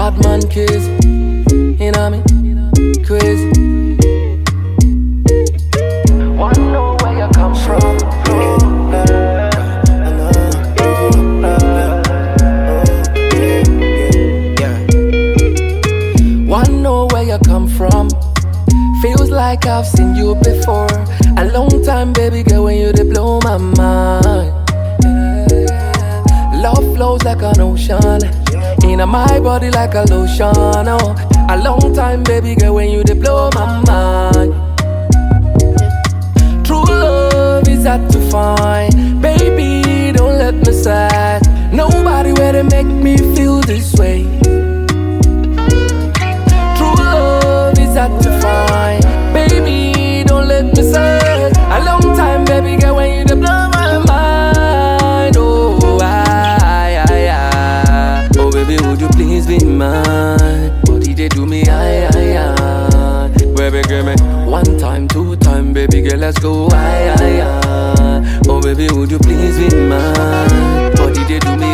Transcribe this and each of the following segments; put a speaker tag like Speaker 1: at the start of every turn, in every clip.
Speaker 1: bad man crazy. You know me? Crazy. Wanna know where you come from? Wanna know where you come from? Feels like I've seen you before. A long time, baby girl, when you did blow my mind. Love flows like an ocean, in my body like a lotion. Oh, a long time, baby girl, when you did blow my mind. True love is hard to find, baby, don't let me sad. Nobody where to make me feel this way. True love is hard to find, baby, don't let me sad. A long time, baby girl, when you did blow my mind. Oh, oh baby, would you please be mine? What did they do me, Baby, give me one time, two time, baby girl, let's go, Oh baby, would you please be mine? What did they do me,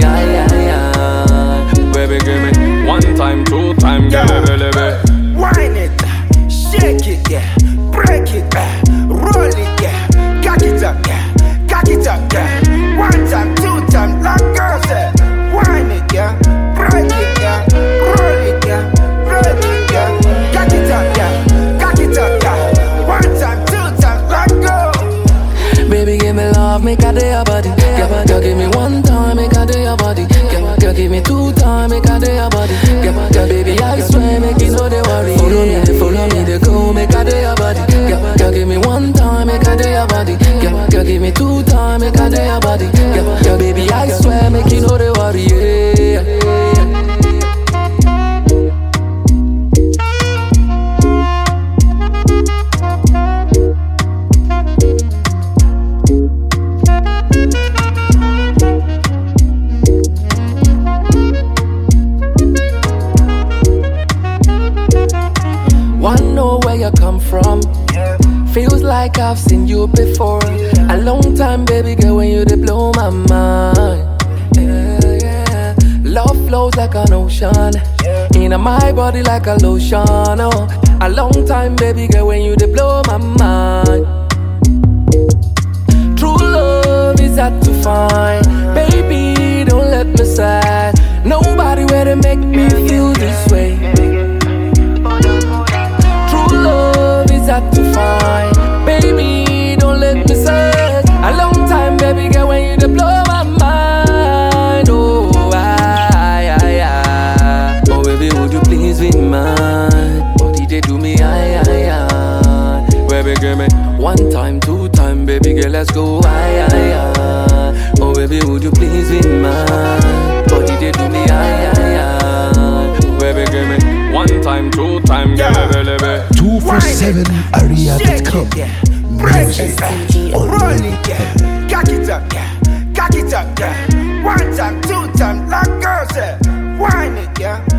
Speaker 1: Baby, give me one time, two time, girl, baby.
Speaker 2: Wine it, shake it, yeah. Break it, roll it, yeah. Cock it up, yeah. Cock it up, yeah. One time, two time, like girls say. Wine it, yeah. Break it, yeah. Roll it, yeah. Break it, yeah. Cock it up, yeah. Cock it up, yeah. One time, two time, like girls.
Speaker 1: Baby, give me love, make a day your body. Girl, give me one time, make a day your body. Girl, give me two time, make a day your body. Girl, baby, I swear, make you know they worry. Follow me, they go, make a day your body. Girl, give me one time, make a day your body. Girl, give me two time, make a day your body. Girl, baby, I swear, make you know they worry. Yeah. Wanna know where you come from? Feels like I've seen you before. A long time, baby girl, when you did blow my mind. Love flows like an ocean, in my body like a lotion. Oh, a long time, baby girl, when you did blow my mind. True love is hard to find, baby, don't let me sad. Nobody where to make me feel this way. Love is hard to find, baby, don't let me sad. A long time, baby girl, when you blow my mind. Oh, oh baby, would you please be mine? What did they do me, Baby, give me one time, two time, baby girl, let's go, Oh baby, would you please be mine? What did they do me, Baby, give me one time, two time, yeah, baby.
Speaker 3: 247area.com.
Speaker 2: Break it, roll it, yeah. Cock it up, yeah. Cock it up, yeah. One time, two time, like girls say. Wine it, yeah.